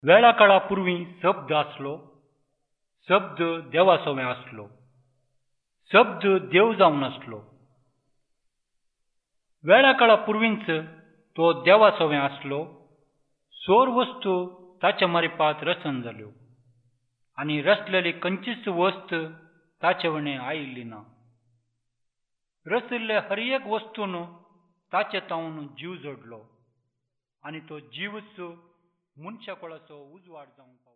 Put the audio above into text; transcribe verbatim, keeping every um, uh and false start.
वेळा काळापूर्वी शब्द असलो, शब्द देवासोम्या असलो, शब्द देव जावन असलो. वेळा काळापूर्वींच तो देवासोम्या असलो, सोर वस्तू ताच्या मारिपात रचन जाल्यो आणि रचलेली खंयचीच वस्त ताचे वणे आयिल्ली ना. रचिल्ले हर एक वस्तून ताचे तावन जीव जोडलो आणि तो जीवच मनशा कुळाचो उजवाड जावन